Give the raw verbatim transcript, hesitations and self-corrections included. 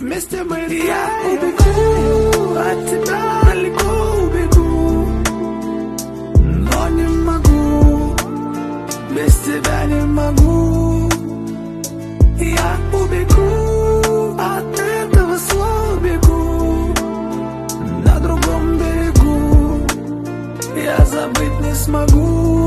вместе мы. Я убегу от тебя, далеко убегу, но не могу, без тебя не могу. Я убегу от этого слова, бегу на другом берегу, я забыть не смогу.